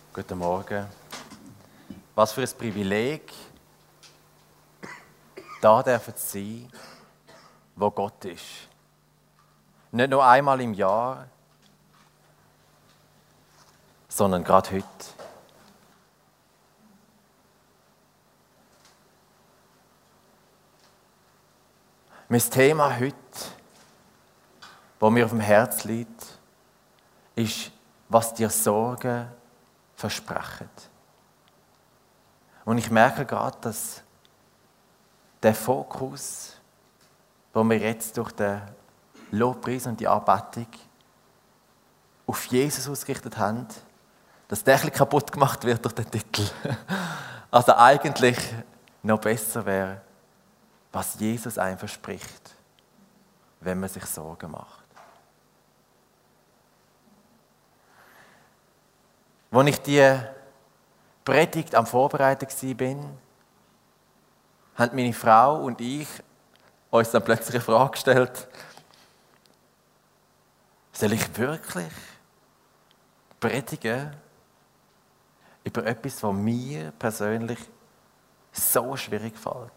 Guten Morgen. Was für ein Privileg, da dürfen zu sein, wo Gott ist. Nicht nur einmal im Jahr, sondern gerade heute. Mein Thema heute, das mir auf dem Herz liegt, ist, was dir Sorgen versprechen. Und ich merke gerade, dass der Fokus, den wir jetzt durch den Lobpreis und die Anbetung auf Jesus ausgerichtet haben, dass der ein bisschen kaputt gemacht wird durch den Titel. Also eigentlich noch besser wäre, was Jesus einem verspricht, wenn man sich Sorgen macht. Als ich die Predigt am Vorbereiten war, haben meine Frau und ich uns dann plötzlich eine Frage gestellt: Soll ich wirklich predigen über etwas, was mir persönlich so schwierig fällt?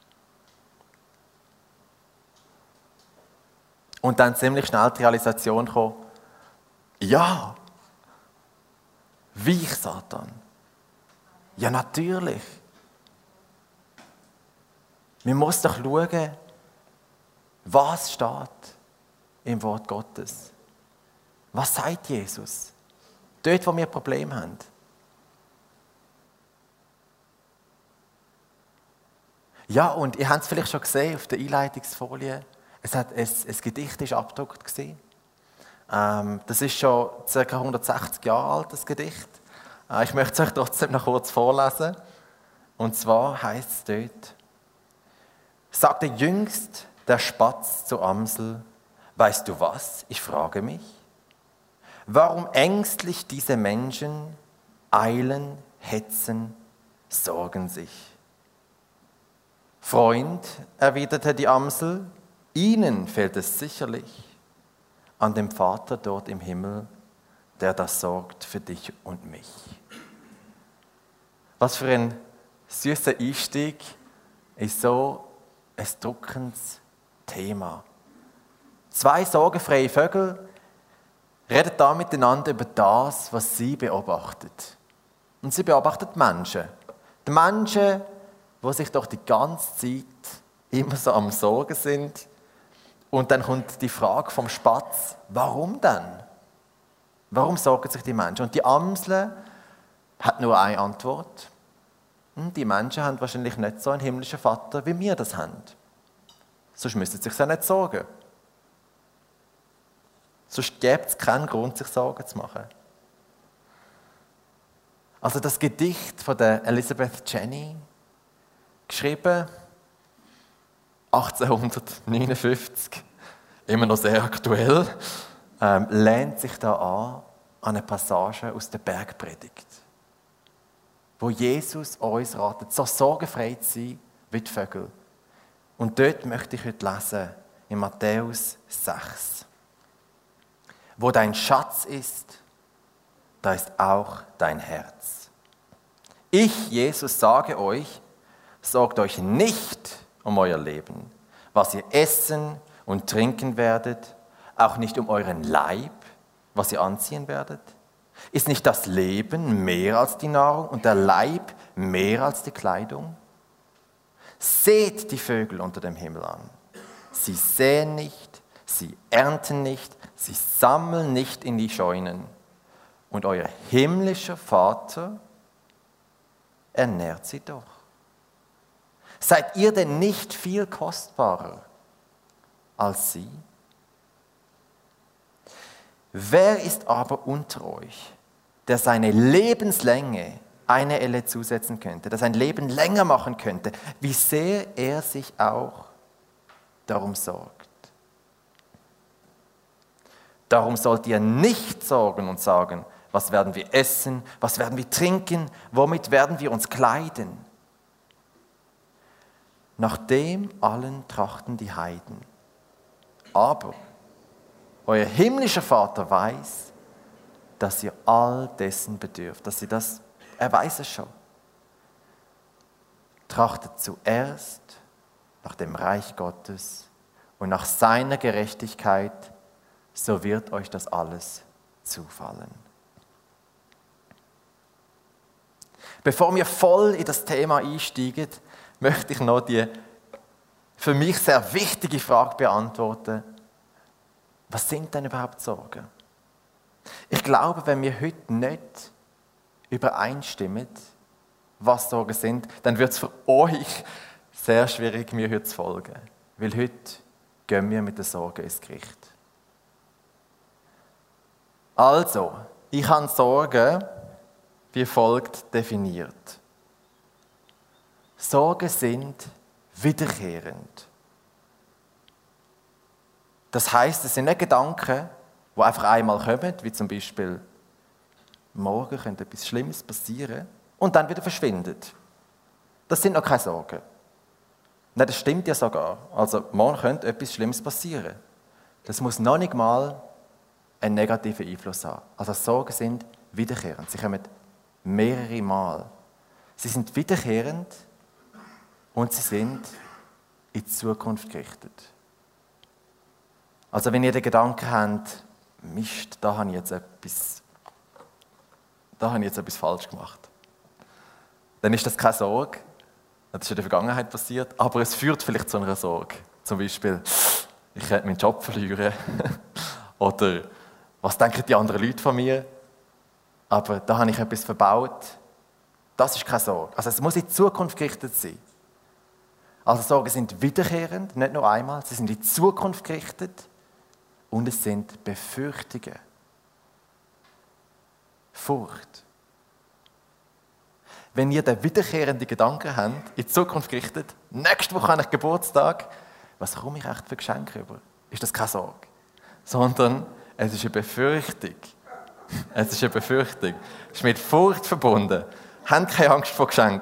Und dann ziemlich schnell die Realisation kam: Ja, wie ich Satan. Ja, natürlich. Man muss doch schauen, was steht im Wort Gottes. Was sagt Jesus? Dort, wo wir Probleme haben. Ja, und ihr habt es vielleicht schon gesehen auf der Einleitungsfolie. Ein Gedicht ist abgedruckt gewesen. Das ist schon ca. 160 Jahre alt, das Gedicht. Ich möchte es euch trotzdem noch kurz vorlesen. Und zwar heißt es dort: Sagte jüngst der Spatz zur Amsel: Weißt du was, ich frage mich, warum ängstlich diese Menschen eilen, hetzen, sorgen sich? Freund, erwiderte die Amsel, ihnen fehlt es sicherlich an dem Vater dort im Himmel, der das sorgt für dich und mich. Was für ein süßer Einstieg in so ein drückendes Thema. Zwei sorgenfreie Vögel reden da miteinander über das, was sie beobachtet. Und sie beobachtet Menschen. Die Menschen, die sich doch die ganze Zeit immer so am Sorgen sind. Und dann kommt die Frage vom Spatz: Warum denn? Warum sorgen sich die Menschen? Und die Amsel hat nur eine Antwort. Die Menschen haben wahrscheinlich nicht so einen himmlischen Vater, wie wir das haben. Sonst müssten sie sich ja nicht sorgen. Sonst gäbe es keinen Grund, sich Sorgen zu machen. Also das Gedicht von der Elizabeth Jenny, geschrieben 1859, immer noch sehr aktuell, lehnt sich da an eine Passage aus der Bergpredigt, wo Jesus uns ratet, so sorgenfrei zu sein wie die Vögel. Und dort möchte ich heute lesen, in Matthäus 6. Wo dein Schatz ist, da ist auch dein Herz. Ich, Jesus, sage euch, sorgt euch nicht um euer Leben, was ihr essen und trinken werdet, auch nicht um euren Leib, was ihr anziehen werdet. Ist nicht das Leben mehr als die Nahrung und der Leib mehr als die Kleidung? Seht die Vögel unter dem Himmel an. Sie säen nicht, sie ernten nicht, sie sammeln nicht in die Scheunen. Und euer himmlischer Vater ernährt sie doch. Seid ihr denn nicht viel kostbarer als sie? Wer ist aber unter euch, der seine Lebenslänge eine Elle zusetzen könnte, der sein Leben länger machen könnte, wie sehr er sich auch darum sorgt? Darum sollt ihr nicht sorgen und sagen: Was werden wir essen? Was werden wir trinken? Womit werden wir uns kleiden? Nach dem allen trachten die Heiden. Aber euer himmlischer Vater weiß, dass ihr all dessen bedürft. Er weiß es schon. Trachtet zuerst nach dem Reich Gottes und nach seiner Gerechtigkeit, so wird euch das alles zufallen. Bevor wir voll in das Thema einsteigen, möchte ich noch die für mich sehr wichtige Frage beantworten. Was sind denn überhaupt Sorgen? Ich glaube, wenn wir heute nicht übereinstimmen, was Sorgen sind, dann wird es für euch sehr schwierig, mir heute zu folgen. Weil heute gehen wir mit den Sorgen ins Gericht. Also, ich habe Sorgen wie folgt definiert. Sorgen sind wiederkehrend. Das heisst, es sind nicht Gedanken, die einfach einmal kommen, wie zum Beispiel, morgen könnte etwas Schlimmes passieren und dann wieder verschwindet. Das sind noch keine Sorgen. Nein, das stimmt ja sogar. Also, morgen könnte etwas Schlimmes passieren. Das muss noch nicht mal einen negativen Einfluss haben. Also, Sorgen sind wiederkehrend. Sie kommen mehrere Mal. Sie sind wiederkehrend und sie sind in die Zukunft gerichtet. Also, wenn ihr den Gedanken habt, Mist, da habe ich jetzt etwas falsch gemacht, dann ist das keine Sorge. Das ist in der Vergangenheit passiert, aber es führt vielleicht zu einer Sorge. Zum Beispiel, ich könnte meinen Job verlieren. Oder, was denken die anderen Leute von mir? Aber da habe ich etwas verbaut. Das ist keine Sorge. Also es muss in die Zukunft gerichtet sein. Also Sorgen sind wiederkehrend, nicht nur einmal. Sie sind in die Zukunft gerichtet und es sind Befürchtungen. Furcht. Wenn ihr den wiederkehrenden Gedanken habt, in die Zukunft gerichtet, nächste Woche habe ich Geburtstag, was komme ich echt für Geschenke über? Ist das keine Sorge? Sondern es ist eine Befürchtung. Es ist eine Befürchtung. Es ist mit Furcht verbunden. Habt keine Angst vor Geschenken.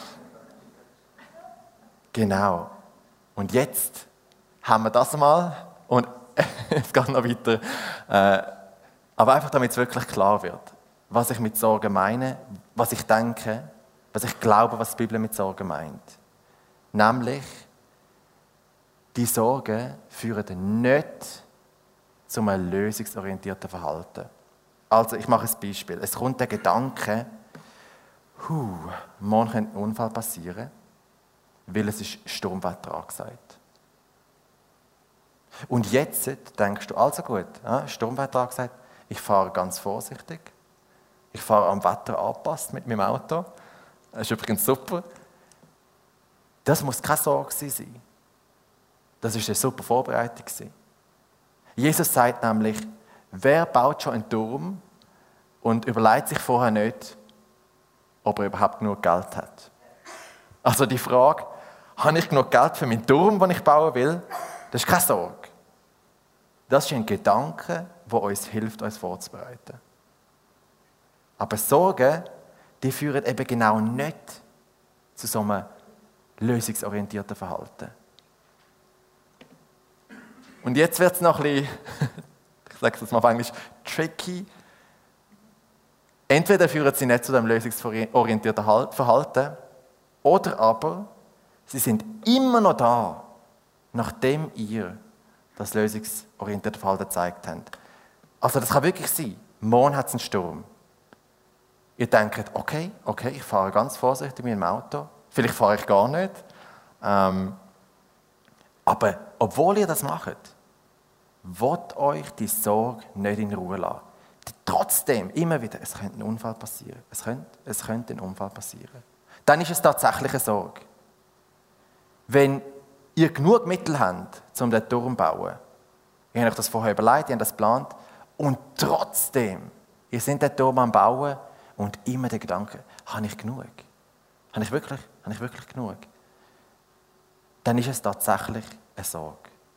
Genau. Und jetzt haben wir das mal und es geht noch weiter. Aber einfach, damit es wirklich klar wird, was ich mit Sorgen meine, was ich denke, was ich glaube, was die Bibel mit Sorgen meint. Nämlich, die Sorgen führen nicht zu einem lösungsorientierten Verhalten. Also, ich mache ein Beispiel. Es kommt der Gedanke, morgen könnte ein Unfall passieren, weil es ist Sturmwetter angesagt. Und jetzt denkst du, also gut, Sturmwetter angesagt, ich fahre ganz vorsichtig, ich fahre am Wetter angepasst mit meinem Auto, das ist übrigens super. Das muss keine Sorge sein. Das war eine super Vorbereitung. Jesus sagt nämlich, wer baut schon einen Turm und überlegt sich vorher nicht, ob er überhaupt genug Geld hat. Also die Frage, habe ich genug Geld für meinen Turm, den ich bauen will? Das ist keine Sorge. Das ist ein Gedanke, der uns hilft, uns vorzubereiten. Aber Sorgen, die führen eben genau nicht zu so einem lösungsorientierten Verhalten. Und jetzt wird es noch ein bisschen, ich sage es jetzt mal auf Englisch, tricky. Entweder führen sie nicht zu dem lösungsorientierten Verhalten, oder aber sie sind immer noch da, nachdem ihr das lösungsorientierte Verhalten gezeigt habt. Also das kann wirklich sein. Morgen hat es einen Sturm. Ihr denkt, okay, ich fahre ganz vorsichtig mit dem Auto. Vielleicht fahre ich gar nicht. Aber obwohl ihr das macht, wollt euch die Sorge nicht in Ruhe lassen. Trotzdem, immer wieder, es könnte ein Unfall passieren. Es könnte ein Unfall passieren. Dann ist es tatsächlich eine Sorge. Wenn ihr genug Mittel habt, um den Turm zu bauen, ihr habt euch das vorher überlegt, ihr habt das geplant, und trotzdem, ihr seid den Turm am Bauen und immer der Gedanke, habe ich genug? Habe ich wirklich genug? Dann ist es tatsächlich eine Sorge.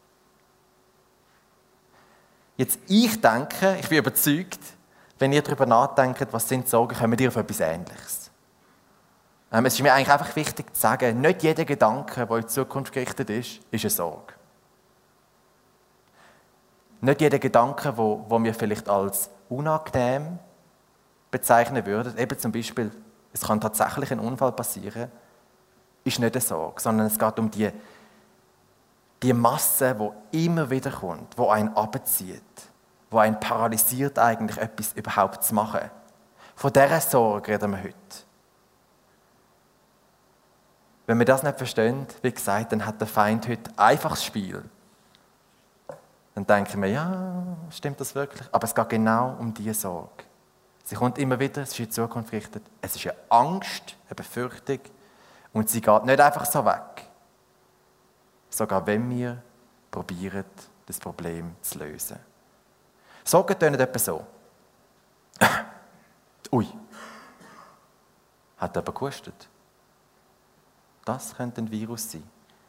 Jetzt, ich denke, ich bin überzeugt, wenn ihr darüber nachdenkt, was sind Sorgen, kommen wir auf etwas Ähnliches. Es ist mir eigentlich einfach wichtig zu sagen, nicht jeder Gedanke, der in die Zukunft gerichtet ist eine Sorge. Nicht jeder Gedanke, wo wir vielleicht als unangenehm bezeichnen würden, eben zum Beispiel, es kann tatsächlich ein Unfall passieren, ist nicht eine Sorge, sondern es geht um die Masse, die immer wieder kommt, die einen abzieht, die einen paralysiert, eigentlich etwas überhaupt zu machen. Von dieser Sorge reden wir heute. Wenn wir das nicht verstehen, wie gesagt, dann hat der Feind heute einfaches Spiel. Dann denken wir, ja, stimmt das wirklich? Aber es geht genau um diese Sorge. Sie kommt immer wieder, es ist in die Zukunft gerichtet. Es ist eine Angst, eine Befürchtung und sie geht nicht einfach so weg. Sogar wenn wir probieren, das Problem zu lösen. Sorgen tönen etwa so. Ui, hat jemand gehustet? Das könnte ein Virus sein.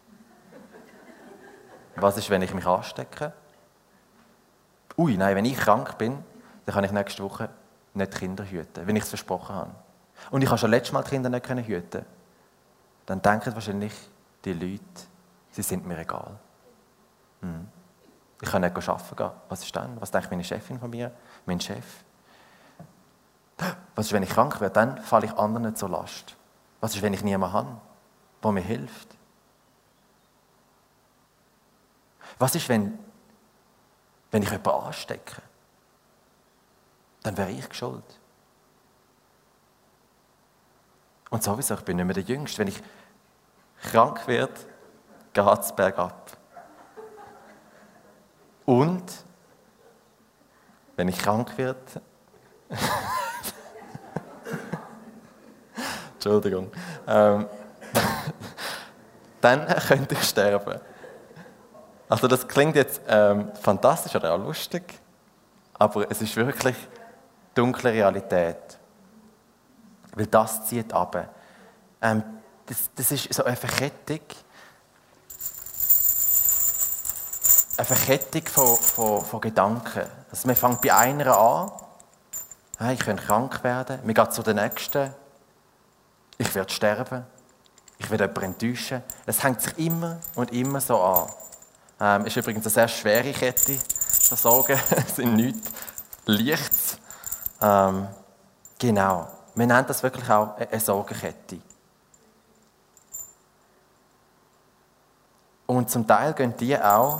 Was ist, wenn ich mich anstecke? Ui, nein, wenn ich krank bin, dann kann ich nächste Woche nicht die Kinder hüten, wenn ich es versprochen habe. Und ich habe schon letztes Mal die Kinder nicht hüten. Dann denken wahrscheinlich die Leute, sie sind mir egal. Ich kann nicht arbeiten gehen. Was ist dann? Was denkt meine Chefin von mir? Mein Chef? Was ist, wenn ich krank werde? Dann falle ich anderen zur Last. Was ist, wenn ich niemanden habe, der mir hilft? Was ist, wenn ich jemanden anstecke? Dann wäre ich schuld. Und sowieso, ich bin nicht mehr der Jüngste. Wenn ich krank werde, geht es bergab. Und wenn ich krank werde, Entschuldigung, dann könnte ich sterben. Also das klingt jetzt fantastisch oder auch lustig, aber es ist wirklich dunkle Realität. Weil das zieht runter. Das ist so eine Verkettung von Gedanken. Also man fängt bei einer an, ich könnte krank werden, man geht zu der nächsten, ich werde sterben, ich werde jemanden enttäuschen. Es hängt sich immer und immer so an. Ist übrigens eine sehr schwere Kette, so Sorgen sind nichts Leichtes. Genau, wir nennen das wirklich auch eine Sorgenkette. Und zum Teil gehen die auch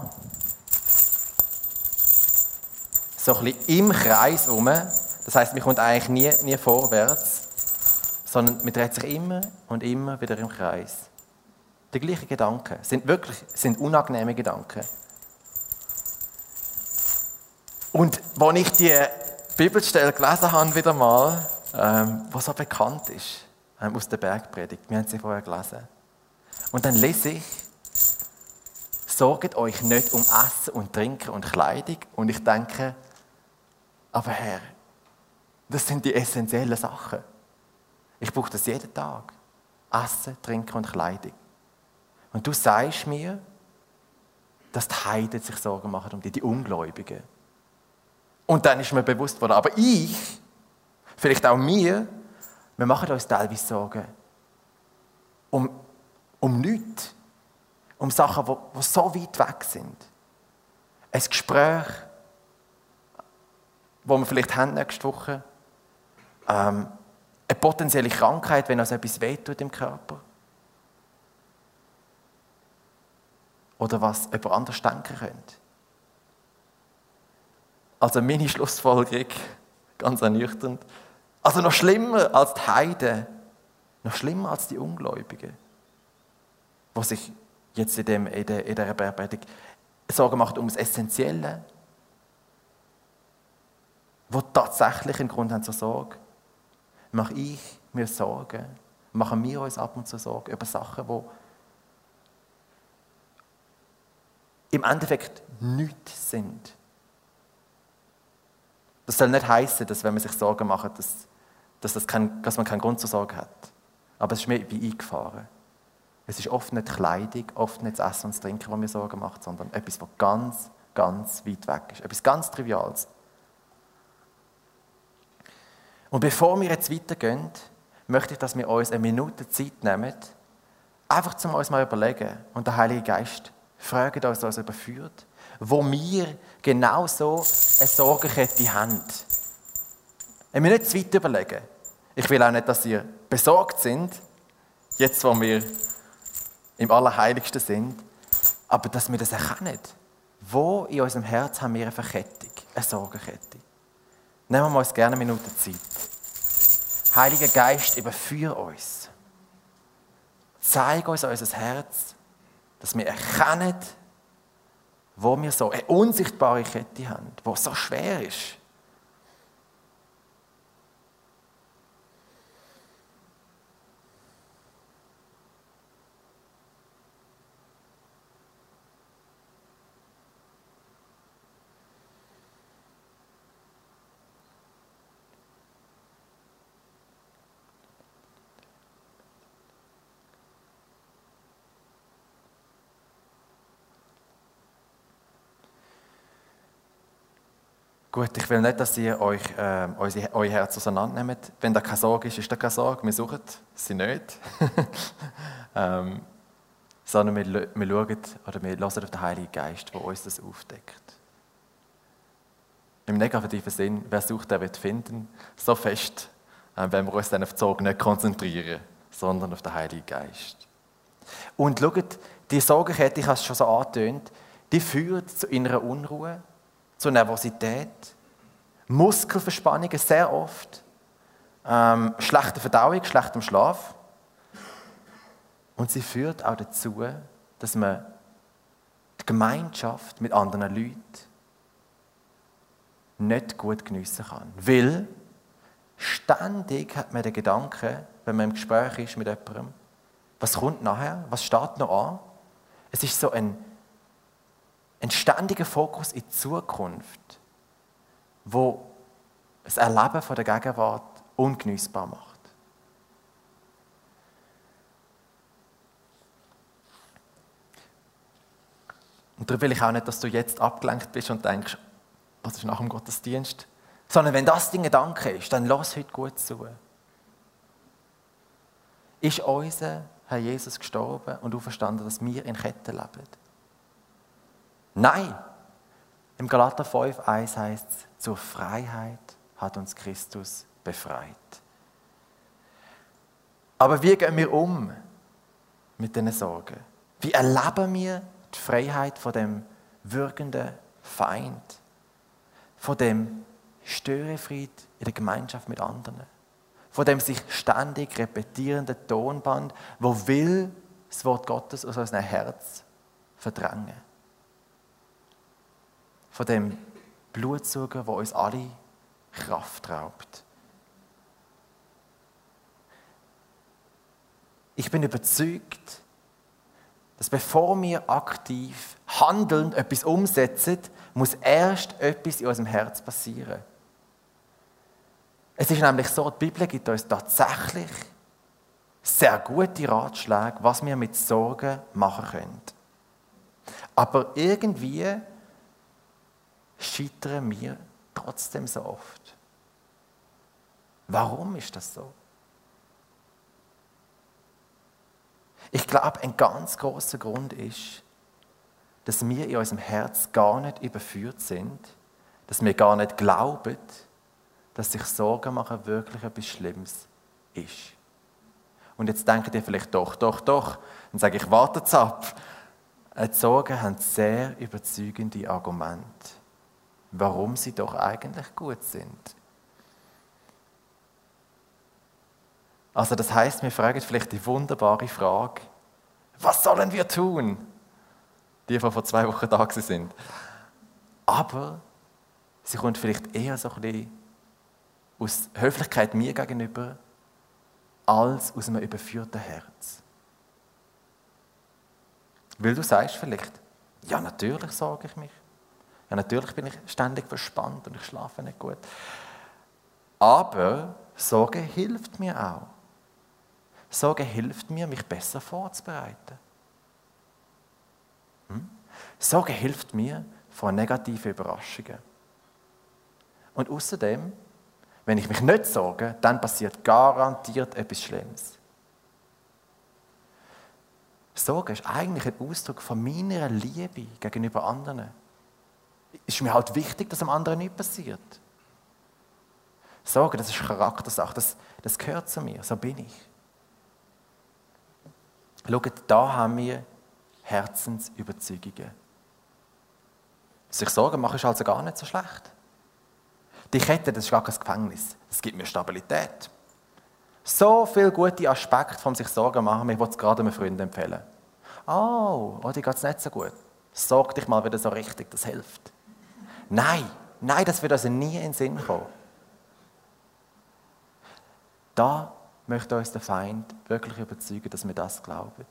so ein bisschen im Kreis herum. Das heisst, man kommt eigentlich nie vorwärts, sondern man dreht sich immer und immer wieder im Kreis. Die gleichen Gedanken sind unangenehme Gedanken. Und als ich die Bibelstelle gelesen habe, wieder mal, die so bekannt ist, aus der Bergpredigt, wir haben sie vorher gelesen. Und dann lese ich, sorgt euch nicht um Essen und Trinken und Kleidung. Und ich denke, aber Herr, das sind die essentiellen Sachen. Ich brauche das jeden Tag. Essen, Trinken und Kleidung. Und du sagst mir, dass die Heiden sich Sorgen machen um die Ungläubigen. Und dann ist mir bewusst worden, aber ich, vielleicht auch wir machen uns teilweise Sorgen um nichts. Um Sachen, die so weit weg sind. Ein Gespräch, das wir vielleicht haben nächste Woche. Eine potenzielle Krankheit, wenn uns etwas wehtut im Körper. Oder was jemand anders denken könnte. Also meine Schlussfolgerung, ganz ernüchternd. Also noch schlimmer als die Heiden, noch schlimmer als die Ungläubigen, die sich jetzt in dieser Bergpredigt Sorgen macht um das Essentielle, wo tatsächlich einen Grund haben zur Sorge, mache ich mir Sorgen, machen wir uns ab und zu Sorgen über Sachen, die im Endeffekt nichts sind. Das soll nicht heißen, dass wenn man sich Sorgen macht, dass man keinen Grund zur Sorge hat. Aber es ist mehr wie eingefahren. Es ist oft nicht die Kleidung, oft nicht das Essen und das Trinken, was mir Sorgen macht, sondern etwas, was ganz, ganz weit weg ist. Etwas ganz Triviales. Und bevor wir jetzt weitergehen, möchte ich, dass wir uns eine Minute Zeit nehmen, einfach zum uns mal überlegen und der Heilige Geist fragt uns überführt, wo wir genau so eine Sorgenkette haben. Ich will nicht zu weit überlegen. Ich will auch nicht, dass ihr besorgt sind, jetzt wo wir im Allerheiligsten sind, aber dass wir das erkennen. Wo in unserem Herz haben wir eine Verkettung, eine Sorgenkette? Nehmen wir uns gerne eine Minute Zeit. Heiliger Geist, überführe uns. Zeig uns unser Herz, dass wir erkennen, wo wir so eine unsichtbare Kette haben, die so schwer ist. Gut, ich will nicht, dass ihr euch euer Herz auseinandernehmt. Wenn da keine Sorge ist, ist da keine Sorge. Wir suchen sie nicht. Sondern wir schauen oder wir hören auf den Heiligen Geist, der uns das aufdeckt. Im negativen Sinn, wer sucht, der wird finden. So fest, wenn wir uns dann auf die Sorge nicht konzentrieren, sondern auf den Heiligen Geist. Und schaut, die Sorgenkette, ich habe es schon so angetönt, die führt zu innerer Unruhe, zu Nervosität, Muskelverspannungen sehr oft, schlechte Verdauung, schlechtem Schlaf. Und sie führt auch dazu, dass man die Gemeinschaft mit anderen Leuten nicht gut geniessen kann. Weil ständig hat man den Gedanken, wenn man im Gespräch ist mit jemandem, was kommt nachher, was steht noch an? Es ist so ein ständiger Fokus in die Zukunft, wo das Erleben von der Gegenwart ungenießbar macht. Und darum will ich auch nicht, dass du jetzt abgelenkt bist und denkst, was ist nach dem Gottesdienst? Sondern wenn das dein Gedanke ist, dann lass heute gut zu. Ist unser Herr Jesus gestorben und auferstanden, dass wir in Ketten leben? Nein! Im Galater 5,1 heißt es, zur Freiheit hat uns Christus befreit. Aber wie gehen wir um mit diesen Sorgen? Wie erleben wir die Freiheit von dem würgenden Feind? Von dem Störenfried in der Gemeinschaft mit anderen? Von dem sich ständig repetierenden Tonband, wo will das Wort Gottes aus unserem Herz verdrängen? Von dem Blutsaugen, der uns alle Kraft raubt. Ich bin überzeugt, dass bevor wir aktiv handelnd etwas umsetzen, muss erst etwas in unserem Herz passieren. Es ist nämlich so, die Bibel gibt uns tatsächlich sehr gute Ratschläge, was wir mit Sorgen machen können. Aber irgendwie scheitern wir trotzdem so oft. Warum ist das so? Ich glaube, ein ganz großer Grund ist, dass wir in unserem Herz gar nicht überführt sind, dass wir gar nicht glauben, dass sich Sorgen machen wirklich etwas Schlimmes ist. Und jetzt denkt ihr vielleicht doch. Dann sage ich, wartet ab. Die Sorgen haben sehr überzeugende Argumente, warum sie doch eigentlich gut sind. Also das heisst, wir fragen vielleicht die wunderbare Frage, was sollen wir tun? Die vor 2 Wochen da sind. Aber sie kommt vielleicht eher so ein bisschen aus Höflichkeit mir gegenüber, als aus einem überführten Herz. Weil du sagst vielleicht, ja natürlich sorge ich mich. Ja natürlich bin ich ständig verspannt und ich schlafe nicht gut. Aber Sorge hilft mir auch. Sorge hilft mir, mich besser vorzubereiten. Sorge hilft mir vor negativen Überraschungen. Und außerdem, wenn ich mich nicht sorge, dann passiert garantiert etwas Schlimmes. Sorge ist eigentlich ein Ausdruck von meiner Liebe gegenüber anderen. Es ist mir halt wichtig, dass dem anderen nichts passiert. Sorge, das ist Charaktersache, das gehört zu mir, so bin ich. Schaut, da haben wir Herzensüberzeugungen. Sich Sorgen machen ist also gar nicht so schlecht. Die Kette, das ist gar kein Gefängnis. Das gibt mir Stabilität. So viele gute Aspekte vom sich Sorgen machen, ich wollte es gerade einem Freund empfehlen. Oh, dir geht es nicht so gut. Sorg dich mal wieder so richtig, das hilft. Nein, das wird also nie in den Sinn kommen. Da möchte uns der Feind wirklich überzeugen, dass wir das glauben.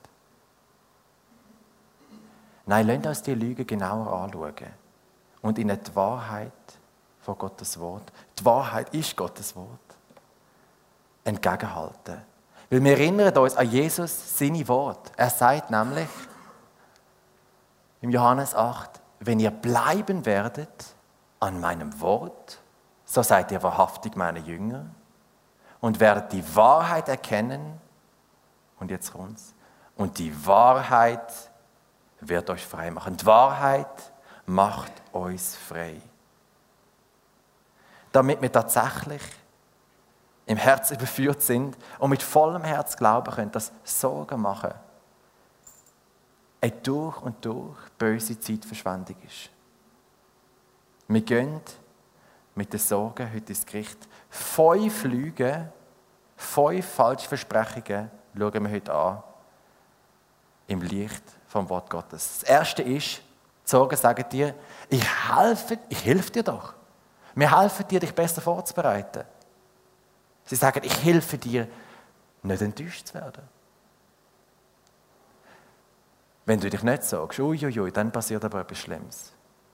Nein, lasst uns die Lüge genauer anschauen und ihnen die Wahrheit von Gottes Wort, die Wahrheit ist Gottes Wort, entgegenhalten. Weil wir erinnern uns an Jesus, seine Worte. Er sagt nämlich im Johannes 8, wenn ihr bleiben werdet an meinem Wort, so seid ihr wahrhaftig meine Jünger und werdet die Wahrheit erkennen, und jetzt kommt's, und die Wahrheit wird euch frei machen. Die Wahrheit macht uns frei. Damit wir tatsächlich im Herz überführt sind und mit vollem Herz glauben können, dass Sorgen machen eine durch und durch böse Zeitverschwendung ist. Wir gehen mit den Sorgen heute ins Gericht. 5 Lügen, 5 falsche Versprechungen schauen wir heute an im Licht vom Wort Gottes. Das erste ist, die Sorgen sagen dir, ich helfe dir doch. Wir helfen dir, dich besser vorzubereiten. Sie sagen, ich helfe dir, nicht enttäuscht zu werden. Wenn du dich nicht sagst, uiuiui, dann passiert aber etwas Schlimmes.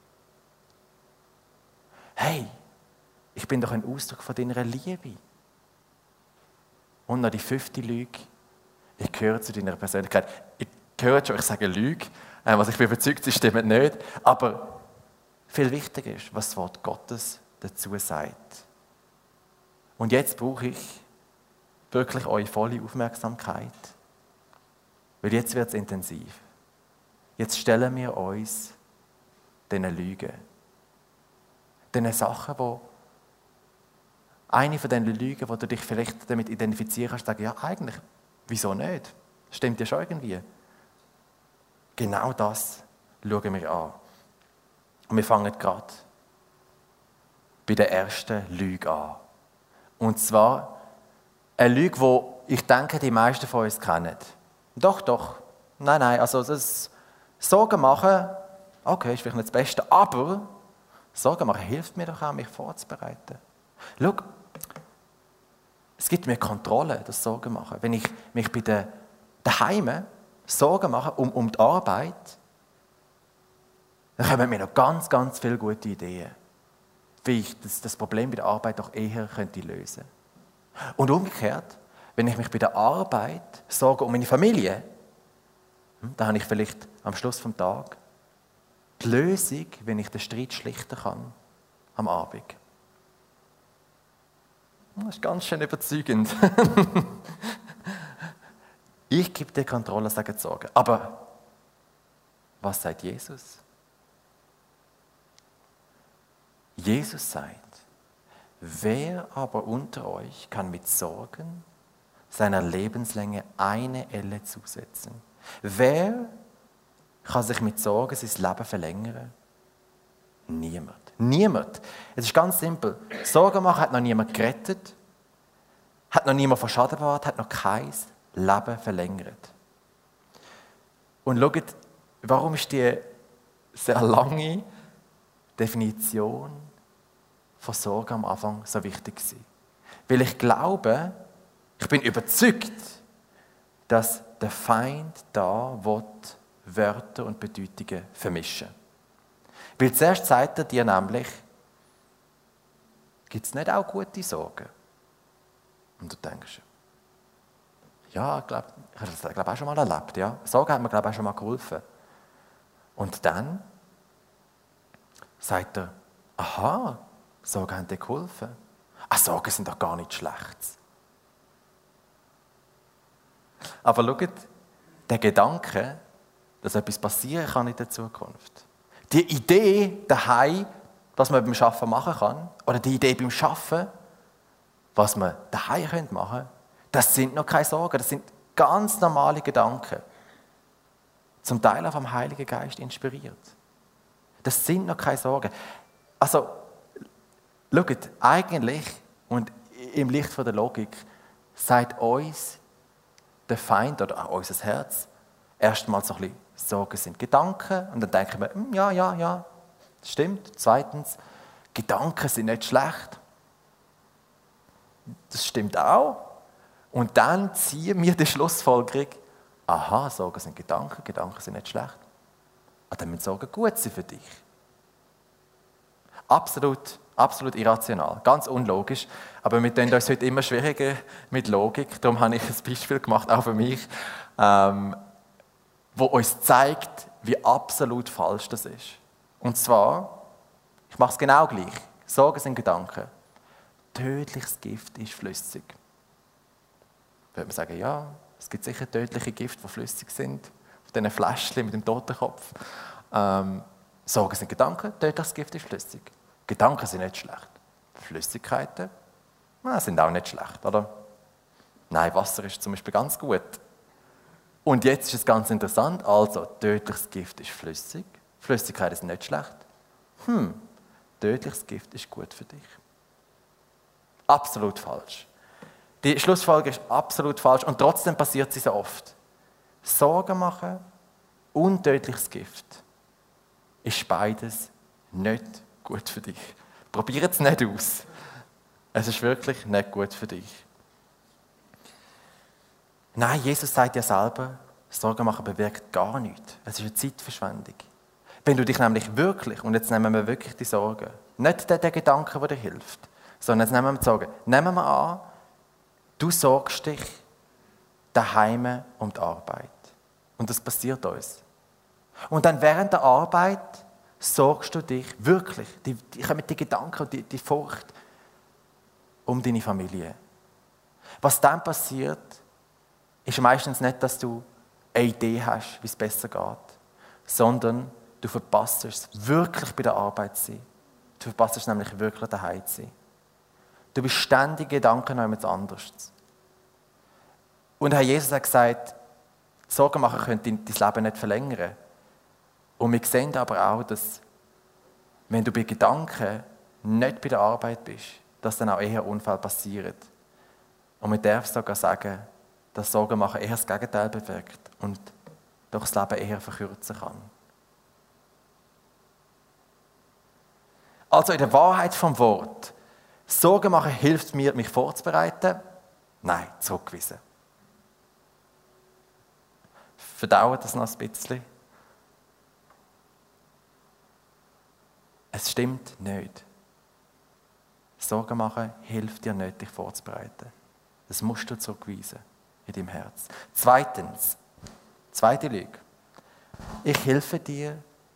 Hey, ich bin doch ein Ausdruck von deiner Liebe. Und noch die 5. Lüge, ich gehöre zu deiner Persönlichkeit. Ich höre schon, ich sage Lüge, was ich bin überzeugt, sie stimmt nicht. Aber viel wichtiger ist, was das Wort Gottes dazu sagt. Und jetzt brauche ich wirklich eure volle Aufmerksamkeit, weil jetzt wird es intensiv. Jetzt stellen wir uns diesen Lügen, diesen Sachen, wo eine von diesen Lügen, wo du dich vielleicht damit identifizieren kannst, sagen, ja eigentlich, wieso nicht? Stimmt ja schon irgendwie. Genau das schauen wir an. Und wir fangen gerade bei der ersten Lüge an. Und zwar eine Lüge, die ich denke, die meisten von uns kennen. Doch. Nein, also das Sorgen machen, okay, ist vielleicht nicht das Beste, aber Sorgen machen hilft mir doch auch, mich vorzubereiten. Schau, es gibt mir Kontrolle, das Sorgen machen. Wenn ich mich bei den Heimen Sorgen mache um die Arbeit, dann kommen mir noch ganz, ganz viele gute Ideen, wie ich das Problem bei der Arbeit doch eher könnte lösen. Und umgekehrt, wenn ich mich bei der Arbeit sorge um meine Familie, dann habe ich vielleicht am Schluss des Tages die Lösung, wenn ich den Streit schlichten kann, am Abend. Das ist ganz schön überzeugend. Ich gebe dir Kontrolle, sage die Sorge. Aber was sagt Jesus? Jesus sagt, wer aber unter euch kann mit Sorgen seiner Lebenslänge eine Elle zusetzen? Wer kann sich mit Sorgen sein Leben verlängern? Niemand. Es ist ganz simpel. Sorgen machen hat noch niemand gerettet, hat noch niemand von Schaden bewahrt, hat noch kein Leben verlängert. Und schaut, warum ist die sehr lange Definition von Sorge am Anfang so wichtig gewesen? Weil ich glaube, ich bin überzeugt, dass der Feind da Wörter und Bedeutungen vermischen. Weil zuerst sagt er dir nämlich, gibt es nicht auch gute Sorgen? Und du denkst, ja, ich glaube auch schon mal erlebt. Ja. Sorgen hat mir, glaube ich, auch schon mal geholfen. Und dann sagt er, aha, Sorgen haben dir geholfen. Sorgen sind doch gar nicht schlecht. Aber schaut, der Gedanke, dass etwas passieren kann in der Zukunft, die Idee daheim, was man beim Arbeiten machen kann, oder die Idee beim Arbeiten, was wir daheim machen können, das sind noch keine Sorgen, das sind ganz normale Gedanken. Zum Teil auch vom Heiligen Geist inspiriert. Das sind noch keine Sorgen. Also, schaut, eigentlich, und im Licht von der Logik, sagt uns der Feind oder auch unser Herz erstmal so ein bisschen, Sorgen sind Gedanken. Und dann denken wir, ja, das stimmt. Zweitens, Gedanken sind nicht schlecht. Das stimmt auch. Und dann ziehen wir die Schlussfolgerung, aha, Sorgen sind Gedanken, Gedanken sind nicht schlecht. Aber dann müssen Sorgen gut sein für dich. Absolut irrational, ganz unlogisch. Aber wir tun uns heute immer schwieriger mit Logik. Darum habe ich ein Beispiel gemacht, auch für mich, wo uns zeigt, wie absolut falsch das ist. Und zwar, ich mache es genau gleich. Sorgen sind Gedanken. Tödliches Gift ist flüssig. Da würde man sagen, ja, es gibt sicher tödliche Gifte, die flüssig sind. Auf diesen Fläschchen mit dem Totenkopf. Sorgen sind Gedanken, tödliches Gift ist flüssig. Gedanken sind nicht schlecht. Flüssigkeiten sind auch nicht schlecht, oder? Nein, Wasser ist zum Beispiel ganz gut. Und jetzt ist es ganz interessant, also tödliches Gift ist flüssig, Flüssigkeiten sind nicht schlecht. Tödliches Gift ist gut für dich. Absolut falsch. Die Schlussfolgerung ist absolut falsch und trotzdem passiert sie so oft. Sorgen machen und tödliches Gift ist beides nicht gut für dich. Probiert es nicht aus. Es ist wirklich nicht gut für dich. Nein, Jesus sagt ja selber, Sorgen machen bewirkt gar nichts. Es ist eine Zeitverschwendung. Wenn du dich nämlich wirklich, und jetzt nehmen wir wirklich die Sorgen, nicht den Gedanken, der dir hilft, sondern jetzt nehmen wir die Sorgen. Nehmen wir an, du sorgst dich daheim um die Arbeit. Und das passiert uns. Und dann während der Arbeit sorgst du dich wirklich, mit den Gedanken und die Furcht um deine Familie. Was dann passiert, ist meistens nicht, dass du eine Idee hast, wie es besser geht, sondern du verpasst es, wirklich bei der Arbeit zu sein. Du verpasst es nämlich wirklich daheim zu sein. Du bist ständig Gedanken an etwas anderes. Und Herr Jesus hat gesagt, Sorgen machen könnte dein Leben nicht verlängern. Und wir sehen aber auch, dass wenn du bei Gedanken nicht bei der Arbeit bist, dass dann auch eher Unfälle passieren. Und man darf sogar sagen, dass Sorgen machen eher das Gegenteil bewirkt und doch das Leben eher verkürzen kann. Also in der Wahrheit vom Wort, Sorgen machen hilft mir, mich vorzubereiten? Nein, zurückgewiesen. Verdauert das noch ein bisschen? Es stimmt nicht. Sorgen machen hilft dir nicht, dich vorzubereiten. Das musst du zurückweisen in deinem Herz. Zweitens, zweite Lüge. Ich helfe dir,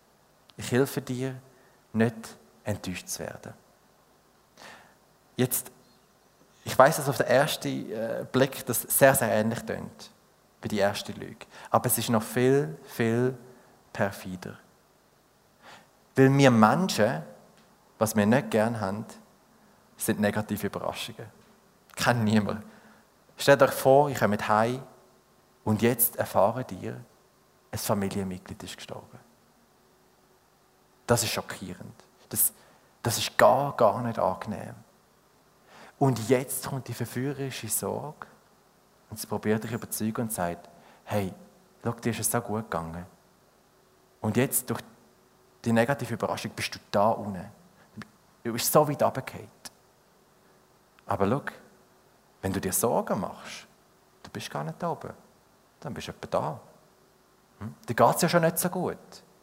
nicht enttäuscht zu werden. Jetzt, ich weiss, dass auf den ersten Blick das sehr, sehr ähnlich klingt wie die erste Lüge. Aber es ist noch viel, viel perfider. Weil wir Menschen, was wir nicht gerne haben, sind negative Überraschungen. Kennt niemand. Stellt euch vor, ich komme heim und jetzt erfahren ihr, ein Familienmitglied ist gestorben. Das ist schockierend. Das ist gar nicht angenehm. Und jetzt kommt die verführerische Sorge und sie probiert dich zu überzeugen und sagt, hey, schau, dir ist es so gut gegangen. Und jetzt, durch die negative Überraschung, bist du da unten. Du bist so weit runtergefallen. Aber schau, wenn du dir Sorgen machst, du bist gar nicht da oben. Dann bist du etwa da. Dir geht es ja schon nicht so gut.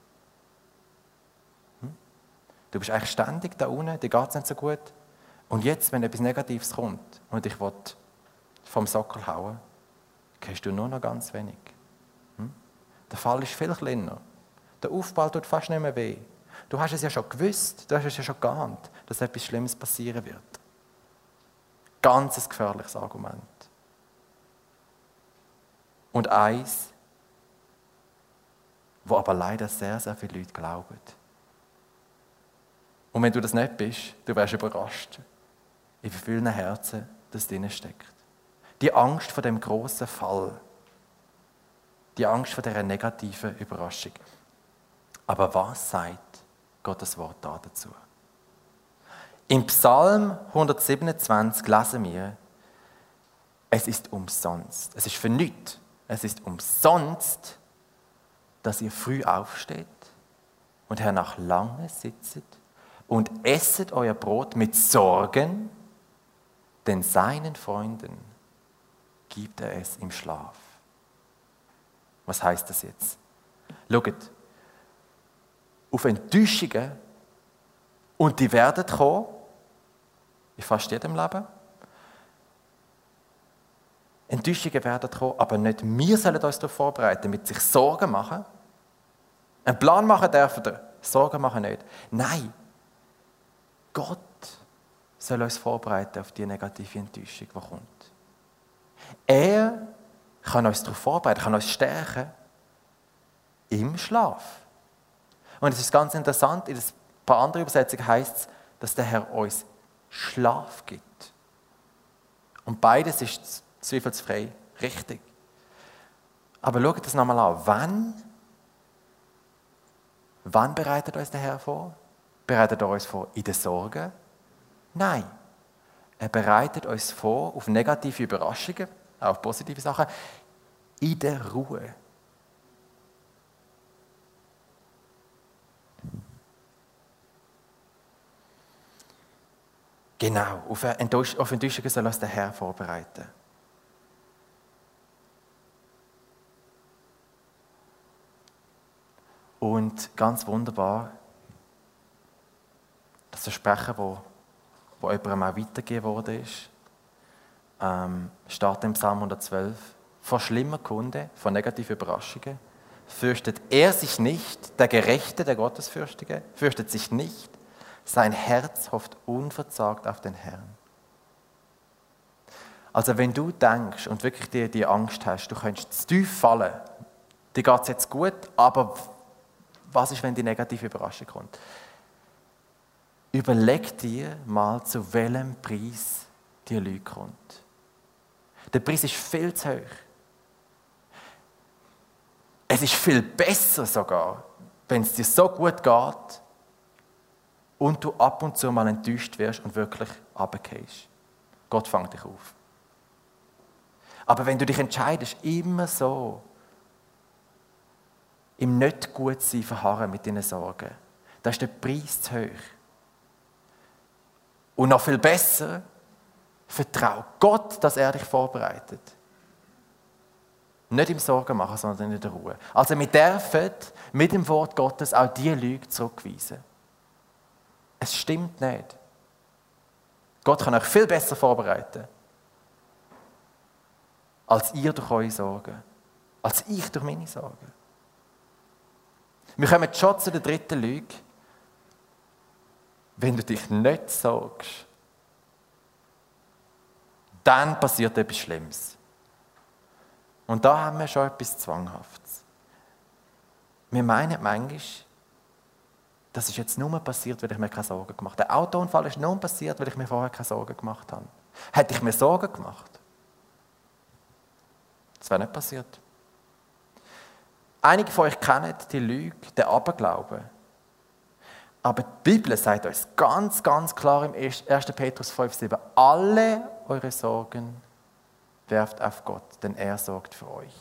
Du bist eigentlich ständig da unten, dir geht es nicht so gut. Und jetzt, wenn etwas Negatives kommt und dich vom Sockel hauen, kennst du nur noch ganz wenig. Der Fall ist viel kleiner. Der Aufbau tut fast nicht mehr weh. Du hast es ja schon gewusst, du hast es ja schon geahnt, dass etwas Schlimmes passieren wird. Ganz ein gefährliches Argument. Und eins, wo aber leider sehr, sehr viele Leute glauben. Und wenn du das nicht bist, du wärst überrascht, in vielen Herzen das drin steckt. Die Angst vor dem grossen Fall. Die Angst vor dieser negativen Überraschung. Aber was sagt Gottes Wort da dazu? Im Psalm 127 lesen wir, es ist umsonst, es ist für nichts, es ist umsonst, dass ihr früh aufsteht und hernach lange sitzt und esset euer Brot mit Sorgen, denn seinen Freunden gibt er es im Schlaf. Was heißt das jetzt? Schaut, auf Enttäuschungen, und die werden kommen, in fast jedem Leben. Enttäuschungen werden kommen, aber nicht wir sollen uns darauf vorbereiten, mit sich Sorgen machen. Einen Plan machen dürfen wir, Sorgen machen nicht. Nein, Gott soll uns vorbereiten auf die negative Enttäuschung, die kommt. Er kann uns darauf vorbereiten, kann uns stärken im Schlaf. Und es ist ganz interessant, in ein paar anderen Übersetzungen heißt es, dass der Herr uns Schlaf gibt. Und beides ist zweifelsfrei richtig. Aber schaut das nochmal an. Wann bereitet uns der Herr vor? Bereitet er uns vor in den Sorgen? Nein. Er bereitet uns vor auf negative Überraschungen, auch auf positive Sachen, in der Ruhe. Genau, auf Enttäuschungen soll uns der Herr vorbereiten. Und ganz wunderbar, das Versprechen, das jemandem auch weitergegeben worden ist, steht im Psalm 112, vor schlimmer Kunde, vor negativen Überraschungen, fürchtet er sich nicht, der Gerechte, der Gottesfürchtige, fürchtet sich nicht, sein Herz hofft unverzagt auf den Herrn. Also wenn du denkst und wirklich dir die Angst hast, du könntest zu tief fallen, dir geht es jetzt gut, aber was ist, wenn die negative Überraschung kommt? Überleg dir mal, zu welchem Preis die Lüge kommt. Der Preis ist viel zu hoch. Es ist viel besser sogar, wenn es dir so gut geht und du ab und zu mal enttäuscht wirst und wirklich runterfällst. Gott fängt dich auf. Aber wenn du dich entscheidest, immer so im Nicht-Gut-Sein verharren mit deinen Sorgen, dann ist der Preis zu hoch. Und noch viel besser, vertrau Gott, dass er dich vorbereitet. Nicht im Sorgen machen, sondern in der Ruhe. Also wir dürfen mit dem Wort Gottes auch diese Lüge zurückweisen. Es stimmt nicht. Gott kann euch viel besser vorbereiten, als ihr durch eure Sorgen, als ich durch meine Sorgen. Wir kommen schon zu der dritten Lüge. Wenn du dich nicht sorgst, dann passiert etwas Schlimmes. Und da haben wir schon etwas Zwanghaftes. Wir meinen manchmal, das ist jetzt nur passiert, weil ich mir keine Sorgen gemacht habe. Der Autounfall ist nur passiert, weil ich mir vorher keine Sorgen gemacht habe. Hätte ich mir Sorgen gemacht, das wäre nicht passiert. Einige von euch kennen die Lüge, den Aberglauben. Aber die Bibel sagt uns ganz, ganz klar im 1. Petrus 5,7: Alle eure Sorgen werft auf Gott, denn er sorgt für euch.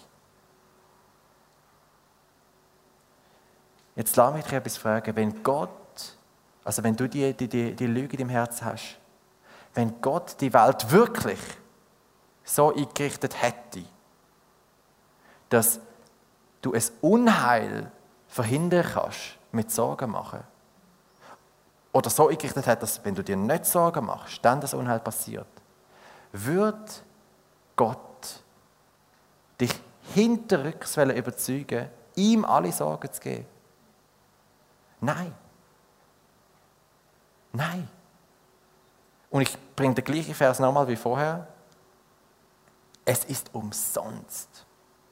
Jetzt lass mich dich etwas fragen. Wenn Gott, also wenn du die Lüge in deinem Herzen hast, wenn Gott die Welt wirklich so eingerichtet hätte, dass du ein Unheil verhindern kannst mit Sorgen machen, oder so eingerichtet hat, dass wenn du dir nicht Sorgen machst, dann das Unheil passiert, wird Gott dich hinterrücks überzeugen, ihm alle Sorgen zu geben? Nein. Nein. Und ich bringe den gleichen Vers nochmal wie vorher. Es ist umsonst.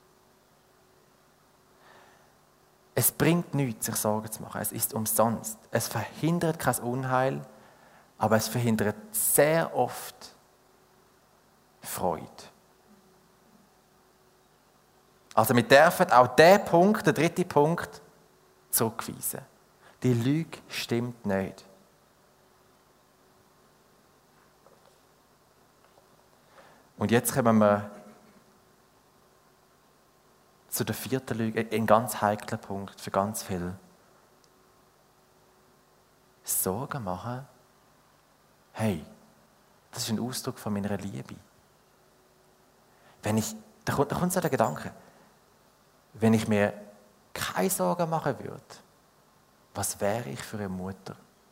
Es bringt nichts, sich Sorgen zu machen. Es ist umsonst. Es verhindert kein Unheil, aber es verhindert sehr oft Freude. Also wir dürfen auch diesen Punkt, der dritte Punkt, zurückweisen. Die Lüge stimmt nicht. Und jetzt kommen wir zu der vierten Lüge, ein ganz heikler Punkt für ganz viele. Sorgen machen, hey, das ist ein Ausdruck von meiner Liebe. Da kommt so der Gedanke, wenn ich mir keine Sorgen machen würde, was wäre ich für eine Mutter?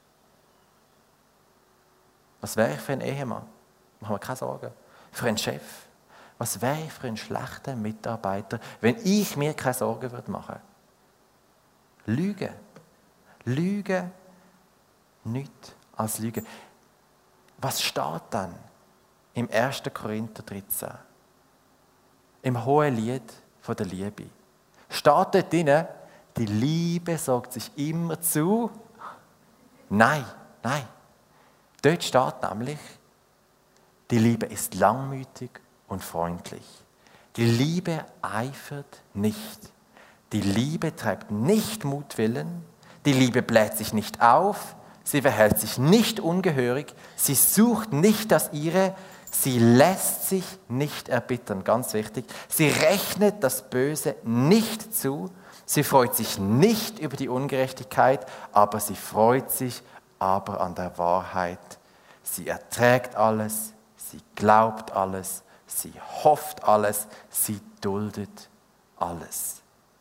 Was wäre ich für ein Ehemann? Machen wir keine Sorgen. Für einen Chef? Was wäre ich für einen schlechten Mitarbeiter, wenn ich mir keine Sorgen machen würde? Lügen. Lügen, nichts als Lügen. Was steht dann im 1. Korinther 13? Im hohen Lied von der Liebe. Steht dort drin, die Liebe sagt sich immer zu? Nein. Dort steht nämlich, die Liebe ist langmütig und freundlich. Die Liebe eifert nicht. Die Liebe treibt nicht Mutwillen. Die Liebe bläht sich nicht auf. Sie verhält sich nicht ungehörig. Sie sucht nicht das Ihre. Sie lässt sich nicht erbittern. Ganz wichtig. Sie rechnet das Böse nicht zu. Sie freut sich nicht über die Ungerechtigkeit, aber sie freut sich aber an der Wahrheit. Sie erträgt alles. Sie glaubt alles, sie hofft alles, sie duldet alles.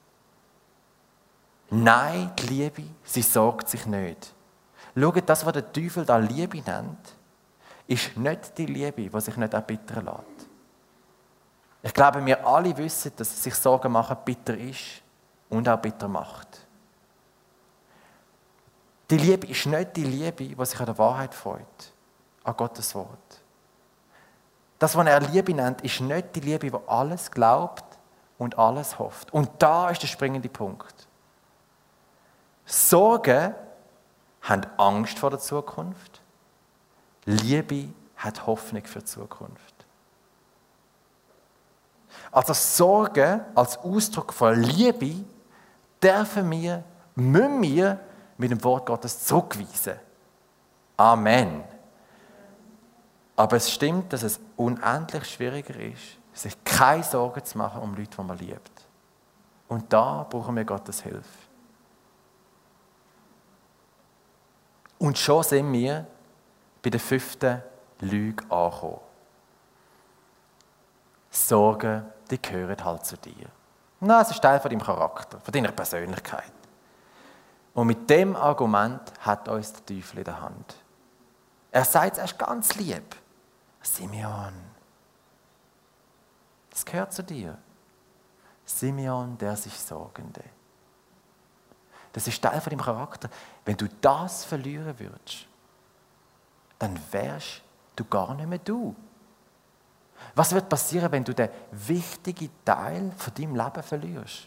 Nein, die Liebe, sie sorgt sich nicht. Schaut, das, was der Teufel da Liebe nennt, ist nicht die Liebe, die sich nicht erbittern lässt. Ich glaube, wir alle wissen, dass sich Sorgen machen bitter ist und auch bitter macht. Die Liebe ist nicht die Liebe, die sich an der Wahrheit freut, an Gottes Wort. Das, was er Liebe nennt, ist nicht die Liebe, die alles glaubt und alles hofft. Und da ist der springende Punkt. Sorgen haben Angst vor der Zukunft. Liebe hat Hoffnung für die Zukunft. Also Sorgen als Ausdruck von Liebe müssen wir mit dem Wort Gottes zurückweisen. Amen. Aber es stimmt, dass es unendlich schwieriger ist, sich keine Sorgen zu machen um Leute, die man liebt. Und da brauchen wir Gottes Hilfe. Und schon sind wir bei der 5. Lüge angekommen. Sorgen, die gehören halt zu dir. Na, es ist Teil von deinem Charakter, von deiner Persönlichkeit. Und mit dem Argument hat uns der Teufel in der Hand. Er sagt es erst ganz lieb. Simeon, das gehört zu dir. Simeon, der sich Sorgende. Das ist Teil von deinem Charakter. Wenn du das verlieren würdest, dann wärst du gar nicht mehr du. Was wird passieren, wenn du den wichtigen Teil von deinem Leben verlierst?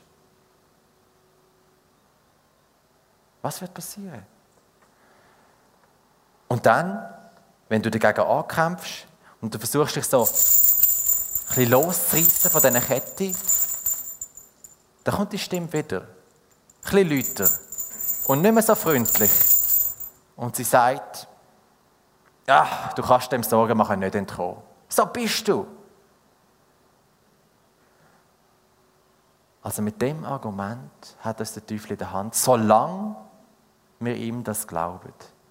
Was wird passieren? Und dann, wenn du dagegen ankämpfst und du versuchst dich so ein bisschen loszureissen von dieser Kette, dann kommt die Stimme wieder. Ein bisschen lauter und nicht mehr so freundlich. Und sie sagt, ja, du kannst dem Sorgen machen nicht entkommen. So bist du. Also mit dem Argument hat es der Teufel in der Hand, solange wir ihm das glauben.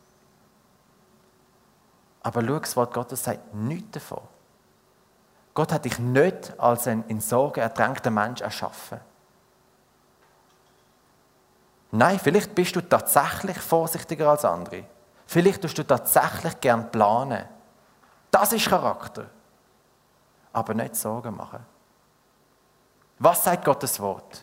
Aber schau, das Wort Gottes sagt nichts davon. Gott hat dich nicht als ein in Sorgen ertränkter Mensch erschaffen. Nein, vielleicht bist du tatsächlich vorsichtiger als andere. Vielleicht tust du tatsächlich gern planen. Das ist Charakter. Aber nicht Sorgen machen. Was sagt Gottes Wort?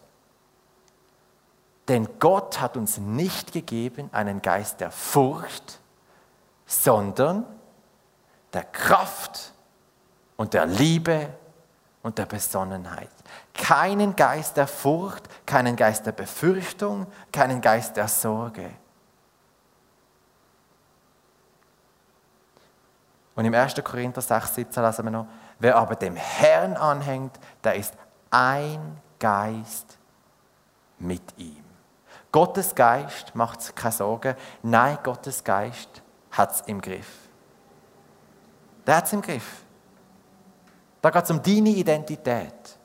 Denn Gott hat uns nicht gegeben einen Geist der Furcht, sondern der Kraft und der Liebe und der Besonnenheit. Keinen Geist der Furcht, keinen Geist der Befürchtung, keinen Geist der Sorge. Und im 1. Korinther 6,17 lesen wir noch, wer aber dem Herrn anhängt, der ist ein Geist mit ihm. Gottes Geist macht sich keine Sorgen. Nein, Gottes Geist hat es im Griff. Der hat es im Griff. Da geht es um deine Identität.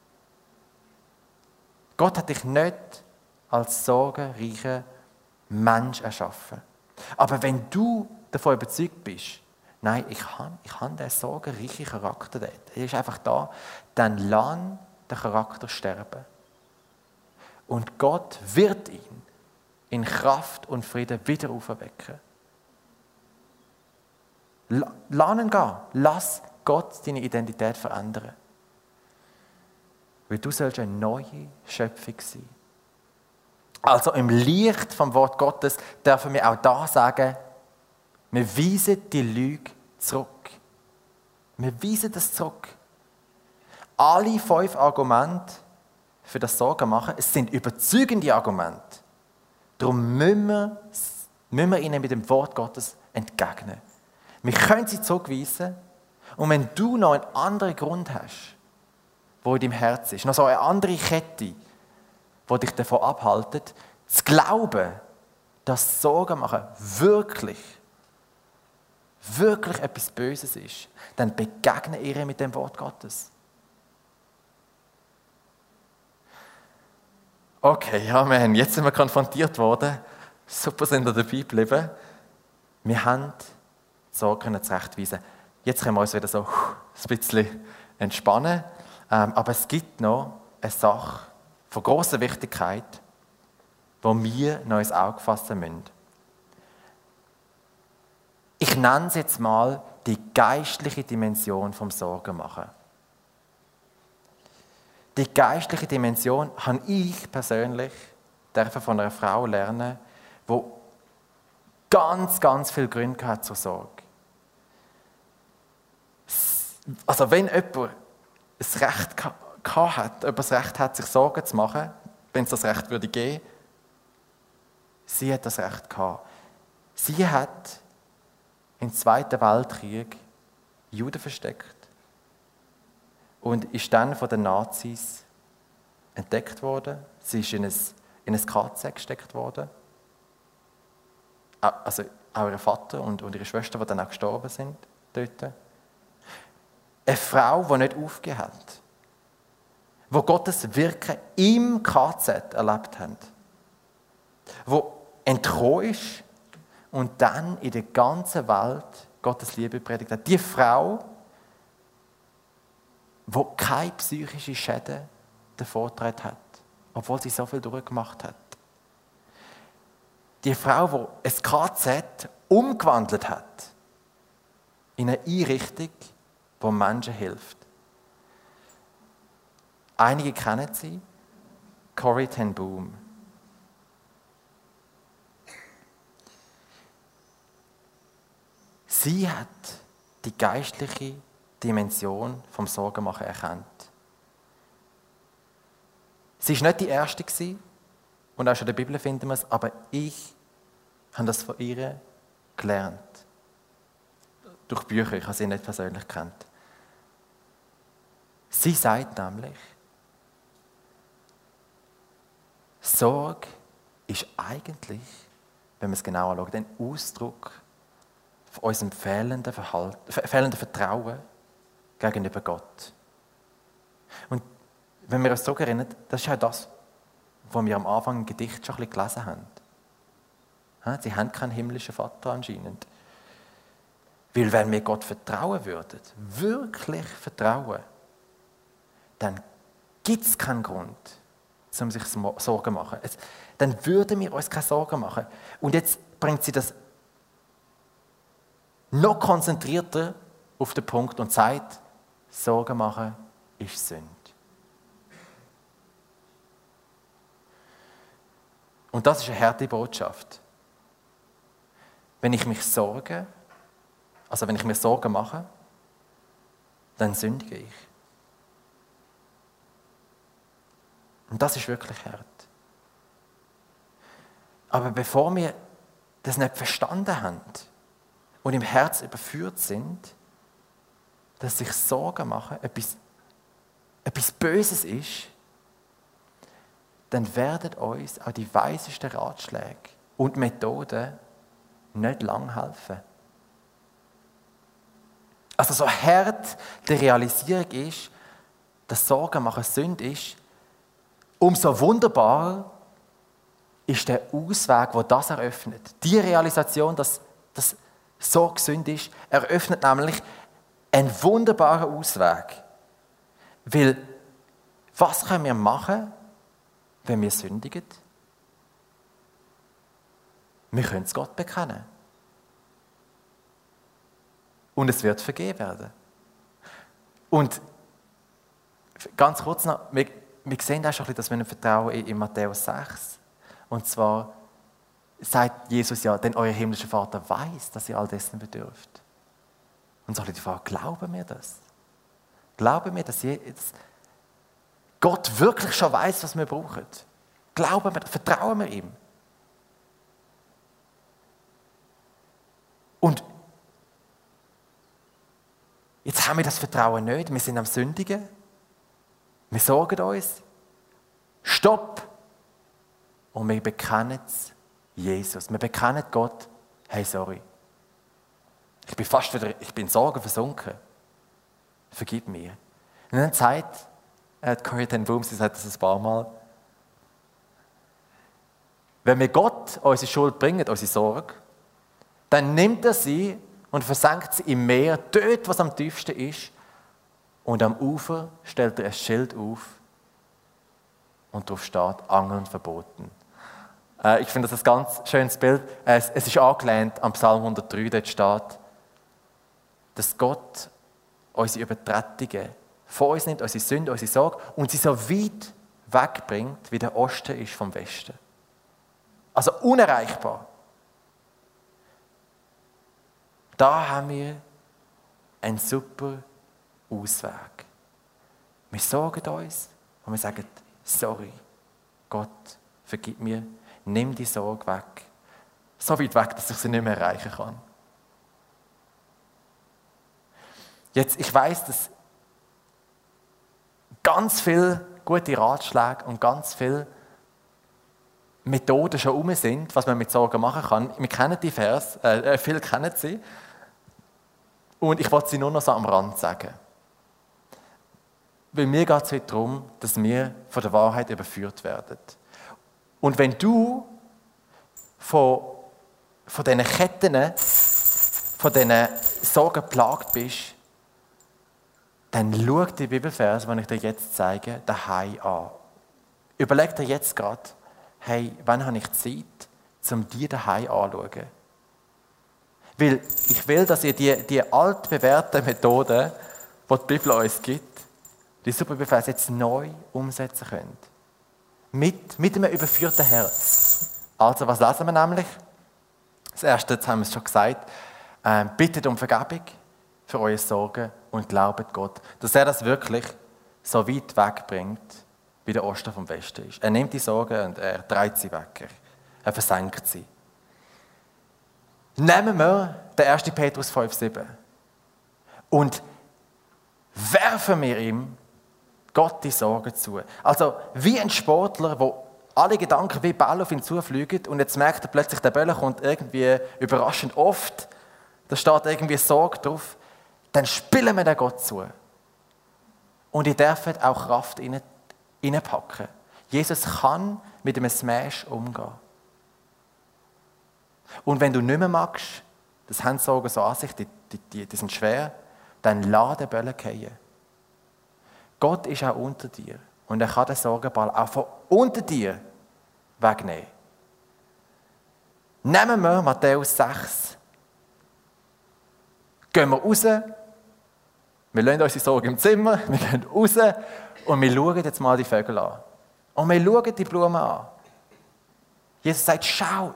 Gott hat dich nicht als sorgenreicher Mensch erschaffen. Aber wenn du davon überzeugt bist, nein, ich habe den sorgenreichen Charakter dort, er ist einfach da, dann lass den Charakter sterben. Und Gott wird ihn in Kraft und Frieden wieder auferwecken. Lass ihn gehen. Lass Gott deine Identität verändern. Weil du sollst eine neue Schöpfung sein. Also im Licht vom Wort Gottes dürfen wir auch da sagen, wir weisen die Lüge zurück. Wir weisen das zurück. Alle 5 Argumente für das Sorgen machen, es sind überzeugende Argumente. Darum müssen wir ihnen mit dem Wort Gottes entgegnen. Wir können sie zurückweisen. Und wenn du noch einen anderen Grund hast, wo in deinem Herz ist, noch so eine andere Kette, die dich davon abhaltet, zu glauben, dass Sorgen machen wirklich etwas Böses ist, dann begegne ihr mit dem Wort Gottes. Okay, Amen. Jetzt sind wir konfrontiert worden. Super, sind wir dabei geblieben. Wir haben die Sorgen zurechtweisen. Jetzt können wir uns wieder so ein bisschen entspannen. Aber es gibt noch eine Sache von grosser Wichtigkeit, die wir noch ins Auge fassen müssen. Ich nenne es jetzt mal die geistliche Dimension vom Sorgenmachen. Die geistliche Dimension habe ich persönlich von einer Frau lernen, die ganz viel Gründe hat zur Sorge. Also wenn jemand das Recht hat, das Recht hat, sich Sorgen zu machen, wenn es das Recht würde geben, sie hat das Recht gehabt. Sie hat im Zweiten Weltkrieg Juden versteckt und ist dann von den Nazis entdeckt worden. Sie ist in ein KZ gesteckt worden. Also auch ihr Vater und ihre Schwester, die dann auch gestorben sind dort. Eine Frau, die nicht aufgegeben hat, die Gottes Wirken im KZ erlebt hat, die entkommen ist und dann in der ganzen Welt Gottes Liebe predigt hat. Die Frau, die keine psychischen Schäden davongetragen hat, obwohl sie so viel durchgemacht hat. Die Frau, die ein KZ umgewandelt hat in eine Einrichtung, die Menschen hilft. Einige kennen sie, Corrie ten Boom. Sie hat die geistliche Dimension vom Sorgenmachen erkannt. Sie war nicht die Erste gewesen, und auch schon in der Bibel finden wir es, aber ich habe das von ihr gelernt. Durch Bücher, ich habe sie nicht persönlich gekannt. Sie sagt nämlich, Sorge ist eigentlich, wenn man es genau anschaut, ein Ausdruck von unserem fehlenden Vertrauen gegenüber Gott. Und wenn wir uns so erinnern, das ist ja das, was wir am Anfang im Gedicht schon ein bisschen gelesen haben. Sie haben keinen himmlischen Vater anscheinend. Weil wenn wir Gott vertrauen würden, wirklich vertrauen, dann gibt es keinen Grund, um sich Sorgen zu machen. Dann würden wir uns keine Sorgen machen. Und jetzt bringt sie das noch konzentrierter auf den Punkt und sagt, Sorgen machen ist Sünde. Und das ist eine harte Botschaft. Wenn ich mir Sorgen mache, dann sündige ich. Und das ist wirklich hart. Aber bevor wir das nicht verstanden haben und im Herz überführt sind, dass sich Sorgen machen, etwas Böses ist, dann werden uns auch die weisesten Ratschläge und Methoden nicht lang helfen. Also so hart die Realisierung ist, dass Sorgen machen Sünde ist, umso wunderbarer ist der Ausweg, der das eröffnet. Die Realisation, dass Sorge Sünde ist, eröffnet nämlich einen wunderbaren Ausweg. Weil, was können wir machen, wenn wir sündigen? Wir können es Gott bekennen. Und es wird vergeben werden. Und ganz kurz noch, wir sehen auch schon ein bisschen, dass wir vertrauen in Matthäus 6. Und zwar sagt Jesus ja, denn euer himmlischer Vater weiß, dass ihr all dessen bedürft. Und so ein bisschen die Frage, glauben wir das? Glauben wir, dass Gott wirklich schon weiß, was wir brauchen? Glauben wir, vertrauen wir ihm? Und jetzt haben wir das Vertrauen nicht, wir sind am Sündigen, wir sorgen uns. Stopp! Und wir bekennen es Jesus. Wir bekennen Gott, hey, sorry. Ich bin in Sorgen versunken. Vergib mir. Und dann sagt Corrie ten Boom, sie sagt das ein paar Mal, wenn wir Gott unsere Schuld bringen, unsere Sorge, dann nimmt er sie und versenkt sie im Meer, dort, was am tiefsten ist, und am Ufer stellt er ein Schild auf und darauf steht, Angeln verboten. Ich finde das ein ganz schönes Bild. Es ist angelehnt am Psalm 103, dort steht, dass Gott unsere Übertretungen von uns nimmt, unsere Sünde, unsere Sorge, und sie so weit wegbringt, wie der Osten ist vom Westen. Also unerreichbar. Da haben wir einen super Ausweg. Wir sorgen uns und wir sagen, sorry, Gott, vergib mir, nimm die Sorge weg. So weit weg, dass ich sie nicht mehr erreichen kann. Jetzt, ich weiss, dass ganz viele gute Ratschläge und ganz viele Methoden schon herum sind, was man mit Sorgen machen kann. Wir kennen die Vers, viele kennen sie. Und ich wollte sie nur noch so am Rand sagen. Weil mir geht es heute darum, dass wir von der Wahrheit überführt werden. Und wenn du von diesen Ketten, von diesen Sorgen geplagt bist, dann schau die Bibelvers, die ich dir jetzt zeige, daheim an. Überleg dir jetzt gerade, hey, wann habe ich Zeit, um die daheim anzuschauen? Weil ich will, dass ihr die altbewährten Methoden, die die Bibel uns gibt, die super Bibelvers jetzt neu umsetzen könnt. Mit einem überführten Herz. Also, was lesen wir nämlich? Das Erste, jetzt haben wir es schon gesagt, bittet um Vergebung für eure Sorgen und glaubt Gott, dass er das wirklich so weit wegbringt, wie der Osten vom Westen ist. Er nimmt die Sorgen und er dreht sie weg. Er versenkt sie. Nehmen wir den 1. Petrus 5,7 und werfen wir ihm Gott die Sorgen zu. Also wie ein Sportler, der alle Gedanken wie Ball auf ihn zufliegen und jetzt merkt er plötzlich, der Ball kommt irgendwie überraschend oft, da steht irgendwie Sorge drauf, dann spielen wir den Gott zu. Und ihr dürft auch Kraft reinpacken. Jesus kann mit einem Smash umgehen. Und wenn du nicht mehr magst, das haben Sorgen so an sich, die sind schwer, dann lass den Böllen fallen. Gott ist auch unter dir und er kann den Sorgenball auch von unter dir wegnehmen. Nehmen wir Matthäus 6. Gehen wir raus, wir lassen unsere Sorgen im Zimmer, wir gehen raus und wir schauen jetzt mal die Vögel an. Und wir schauen die Blumen an. Jesus sagt, schaut.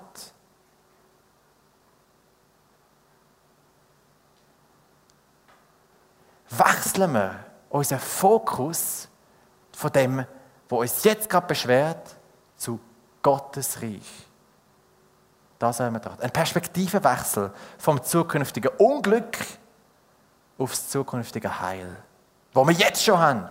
Wechseln wir unseren Fokus von dem, was uns jetzt gerade beschwert, zu Gottes Reich. Das sollen wir betrachten. Ein Perspektivenwechsel vom zukünftigen Unglück aufs zukünftige Heil, das wir jetzt schon haben.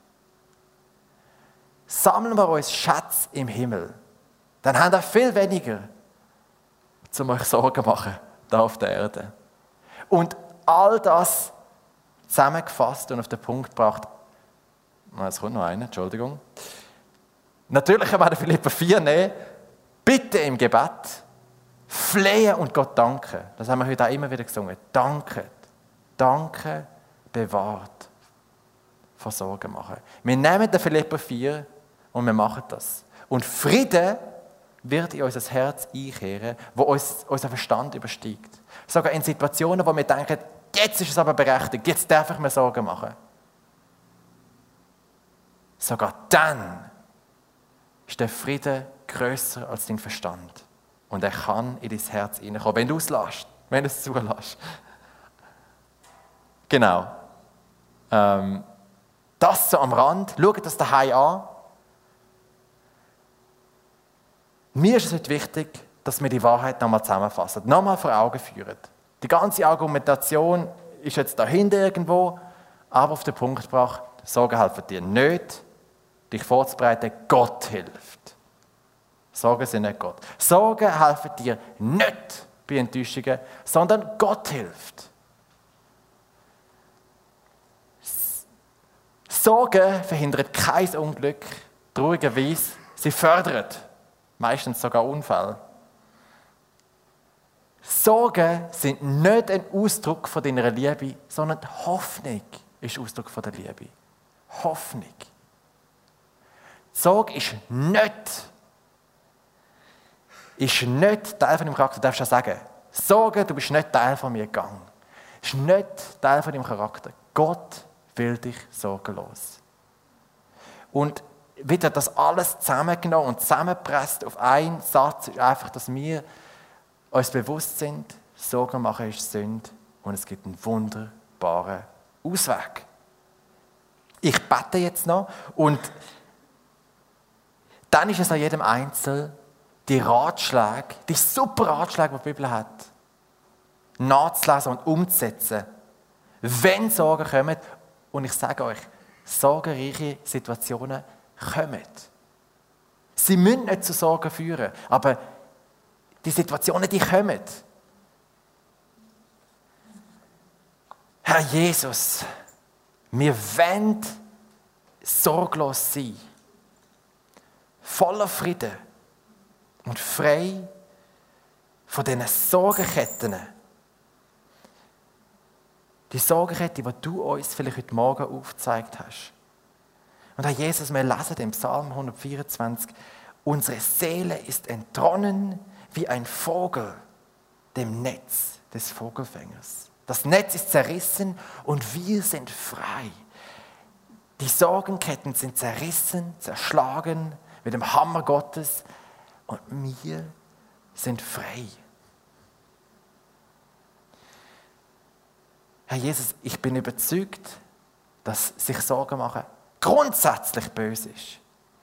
Sammeln wir uns Schätze im Himmel, dann haben wir viel weniger, um euch Sorgen zu machen, hier auf der Erde. Und all das zusammengefasst und auf den Punkt gebracht. Es kommt noch einer, Entschuldigung. Natürlich können wir Philipper 4 nehmen. Bitte im Gebet flehen und Gott danken. Das haben wir heute auch immer wieder gesungen. Danket. Danke bewahrt vor Sorgen machen. Wir nehmen den Philipper 4 und wir machen das. Und Frieden wird in unser Herz einkehren, wo unser Verstand übersteigt. Sogar in Situationen, wo wir denken, jetzt ist es aber berechtigt, jetzt darf ich mir Sorgen machen. Sogar dann ist der Friede grösser als dein Verstand. Und er kann in dein Herz hineinkommen, wenn du es lässt, wenn du es zulässt. Genau. Das so am Rand. Schaut das daheim an. Mir ist es heute wichtig, dass wir die Wahrheit nochmal zusammenfassen, nochmal vor Augen führen. Die ganze Argumentation ist jetzt dahinter irgendwo, aber auf den Punkt gebracht, Sorgen helfen dir nicht, dich vorzubereiten, Gott hilft. Sorgen sind nicht Gott. Sorgen helfen dir nicht bei Enttäuschungen, sondern Gott hilft. Sorgen verhindern kein Unglück, traurigerweise, sie fördern meistens sogar Unfälle. Sorgen sind nicht ein Ausdruck von deiner Liebe, sondern Hoffnung ist Ausdruck von der Liebe. Hoffnung. Sorge ist nicht Teil von deinem Charakter. Du darfst ja sagen, Sorge, du bist nicht Teil von mir gegangen. Ist nicht Teil von deinem Charakter. Gott will dich sorgenlos. Und wieder das alles zusammengenommen und zusammengepresst auf einen Satz ist einfach, dass wir uns bewusst sind, Sorgen machen ist Sünde und es gibt einen wunderbaren Ausweg. Ich bete jetzt noch und dann ist es an jedem Einzelnen, die Ratschläge, die super Ratschläge, die die Bibel hat, nachzulesen und umzusetzen, wenn Sorgen kommen. Und ich sage euch, sorgenreiche Situationen kommen. Sie müssen nicht zu Sorgen führen, aber die Situationen, die kommen. Herr Jesus, wir wollen sorglos sein, voller Frieden und frei von diesen Sorgenketten. Die Sorgenkette, die du uns vielleicht heute Morgen aufgezeigt hast. Und Herr Jesus, wir lesen im Psalm 124, unsere Seele ist entronnen wie ein Vogel dem Netz des Vogelfängers. Das Netz ist zerrissen und wir sind frei. Die Sorgenketten sind zerrissen, zerschlagen mit dem Hammer Gottes und wir sind frei. Herr Jesus, ich bin überzeugt, dass sich Sorgen machen grundsätzlich böse ist.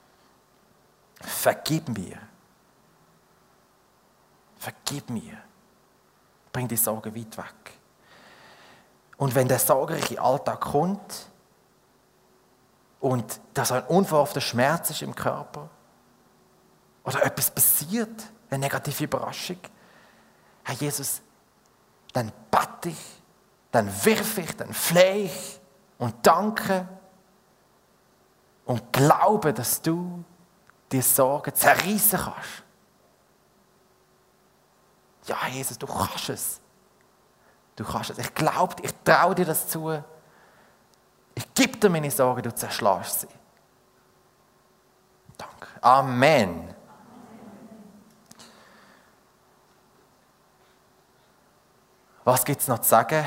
Vergib mir. Vergib mir. Bring die Sorgen weit weg. Und wenn der sorgenreiche Alltag kommt und da so ein unverhoffter Schmerz ist im Körper oder etwas passiert, eine negative Überraschung, Herr Jesus, dann bete ich, dann wirf ich, dann flehe ich und danke und glaube, dass du die Sorgen zerreißen kannst. Ja, Jesus, du kannst es. Du kannst es. Ich glaube, ich traue dir das zu. Ich gebe dir meine Sorgen, du zerschlägst sie. Danke. Amen. Was gibt es noch zu sagen?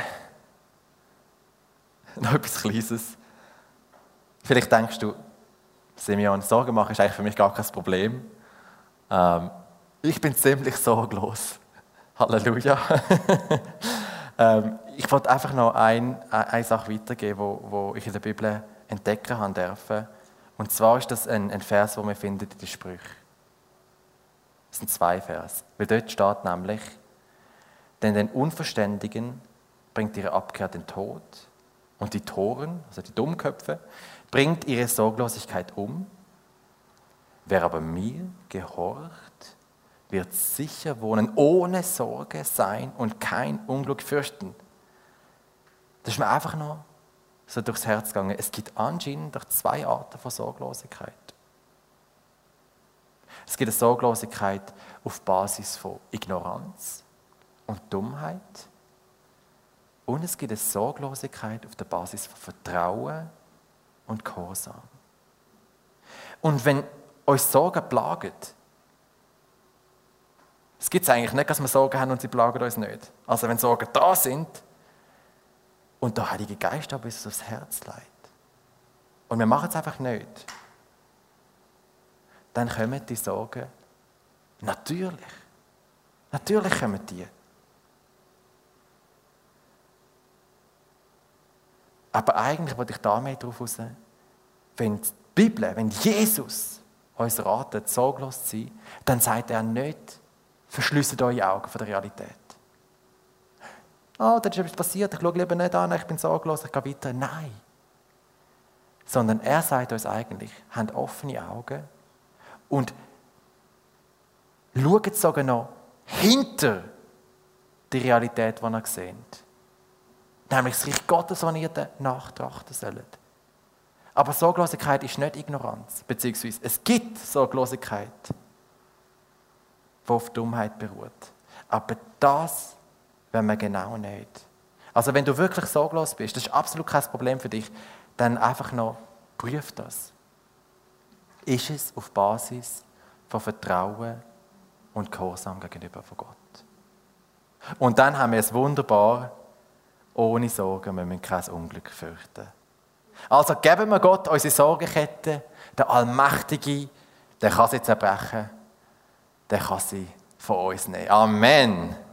Noch etwas Kleines. Vielleicht denkst du, Simeon, Sorgen machen ist eigentlich für mich gar kein Problem. Ich bin ziemlich sorglos. Halleluja. Ich wollte einfach noch eine Sache weitergeben, wo ich in der Bibel entdecken habe dürfen. Und zwar ist das ein Vers, den wir finden in den Sprüchen. Das sind 2 Vers. Weil dort steht nämlich, denn den Unverständigen bringt ihre Abkehr den Tod und die Toren, also die Dummköpfe, bringt ihre Sorglosigkeit um. Wer aber mir gehorcht, wird sicher wohnen, ohne Sorge sein und kein Unglück fürchten. Das ist mir einfach noch so durchs Herz gegangen. Es gibt anscheinend doch 2 Arten von Sorglosigkeit. Es gibt eine Sorglosigkeit auf Basis von Ignoranz und Dummheit. Und es gibt eine Sorglosigkeit auf der Basis von Vertrauen und Gehorsam. Und wenn uns Sorgen plagen, es gibt es eigentlich nicht, dass wir Sorgen haben und sie plagen uns nicht. Also wenn Sorgen da sind und der Heilige Geist aber uns aufs Herz legt und wir machen es einfach nicht, dann kommen die Sorgen natürlich. Natürlich kommen die. Aber eigentlich wollte ich damit darauf raus, wenn die Bibel, wenn Jesus uns ratet, sorglos zu sein, dann sagt er nicht, verschließt eure Augen von der Realität. Da ist etwas passiert, ich schaue lieber nicht an, ich bin sorglos, ich gehe weiter. Nein. Sondern er sagt uns eigentlich, habt offene Augen und schaut sogar noch hinter die Realität, die ihr seht. Nämlich das Reich Gottes, das ihr nachtrachten sollt. Aber Sorglosigkeit ist nicht Ignoranz, beziehungsweise es gibt Sorglosigkeit, die auf Dummheit beruht. Aber das wollen wir genau nicht. Also wenn du wirklich sorglos bist, das ist absolut kein Problem für dich, dann einfach noch prüf das. Ist es auf Basis von Vertrauen und Gehorsam gegenüber von Gott? Und dann haben wir es wunderbar, ohne Sorgen, wir müssen kein Unglück fürchten. Also geben wir Gott unsere Sorgenkette, der Allmächtige, der kann sie zerbrechen, der kann sie von uns nehmen. Amen.